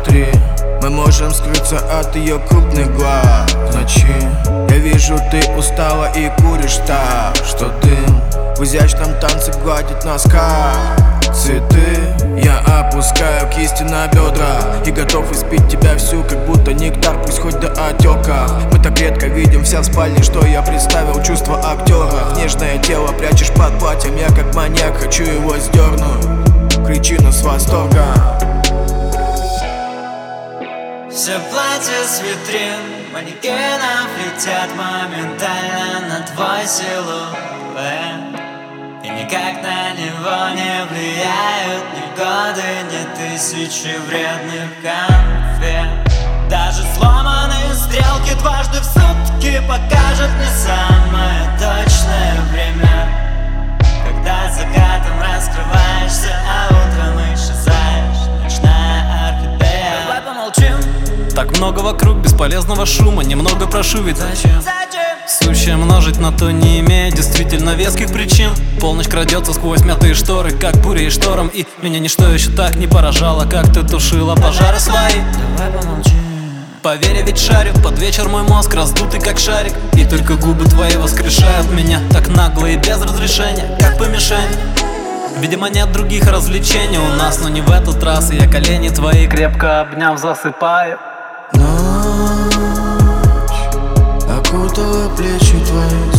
Смотри, мы можем скрыться от ее крупных глаз в ночи. Я вижу, ты устала и куришь так, что дым в изящном танце гладит носка. Цветы я опускаю кисти на бедра и готов испить тебя всю, как будто нектар, пусть хоть до отека. Мы так редко видимся в спальне, что я представил чувство актера. Нежное тело прячешь под платьем, я как маньяк хочу его сдернуть. Причина с восторга. Все платья с витрин манекенов летят моментально на твой силуэт, и никак на него не влияют ни годы, ни тысячи вредных конфет. Даже сломанные стрелки дважды в сутки покажут мне самое точное время, когда закатом раскрываешься, а утром исчезаешь. Ночная орхидея. Давай помолчим. Так много вокруг бесполезного шума, немного прошу, ведь Зачем? Сущее множить на то не имеет действительно веских причин. Полночь крадется сквозь мятые шторы, как бурей штором, и меня ничто еще так не поражало, как ты тушила пожары свои. Давай помолчим. Поверь, я ведь шарю, под вечер мой мозг раздутый как шарик, и только губы твои воскрешают меня так нагло и без разрешения, как по мишени. Видимо, нет других развлечений у нас, но не в этот раз, и я колени твои крепко обняв засыпаю. Ночь окутала плечи твои